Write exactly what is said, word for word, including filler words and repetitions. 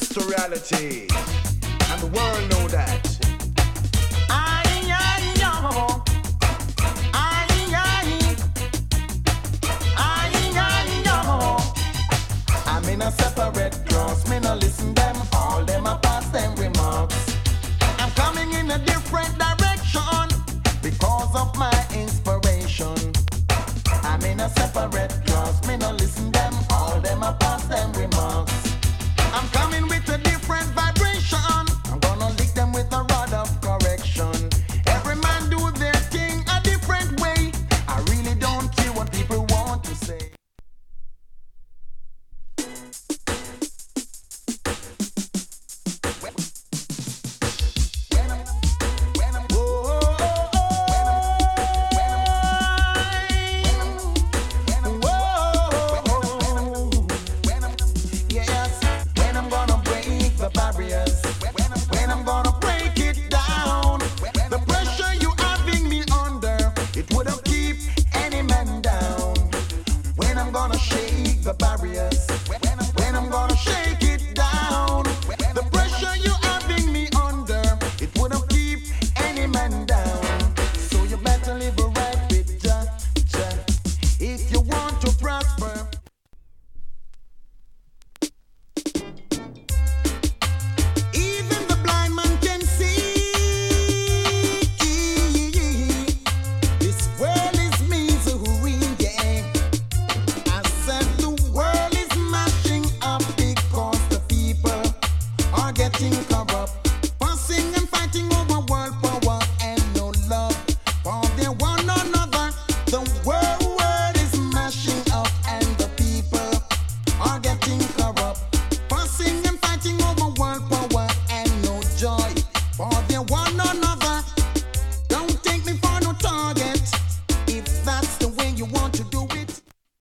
This to reality, and the world know that. Aye, aye, yo. Aye, aye. Aye, aye, yo. I'm in a separate cross, me no listen them, all them a pass them remarks. I'm coming in a different direction because of my inspiration. I'm in a separate cross, me no listen them, all them a pass them remarks. I'm coming with a different vibration. I'm gonna lick them with a rod of correction. Every man do their thing a different way. I really don't care what people want to say. It would